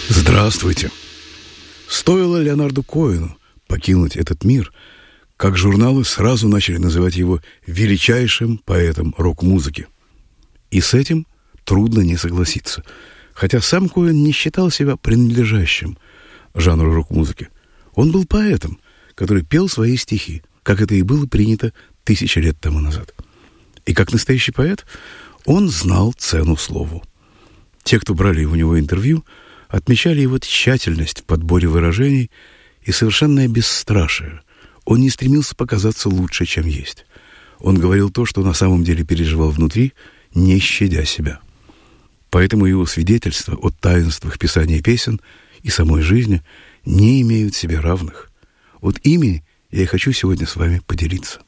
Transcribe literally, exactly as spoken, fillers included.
Здравствуйте. Стоило Леонарду Коэну покинуть этот мир, как журналы сразу начали называть его величайшим поэтом рок-музыки. И с этим трудно не согласиться. Хотя сам Коэн не считал себя принадлежащим жанру рок-музыки. Он был поэтом, который пел свои стихи, как это и было принято тысячи лет тому назад. И как настоящий поэт он знал цену слову. Те, кто брали у него интервью, отмечали его тщательность в подборе выражений и совершенное бесстрашие. Он не стремился показаться лучше, чем есть. Он говорил то, что на самом деле переживал внутри, не щадя себя. Поэтому его свидетельства о таинствах писания песен и самой жизни не имеют себе равных. Вот ими я и хочу сегодня с вами поделиться.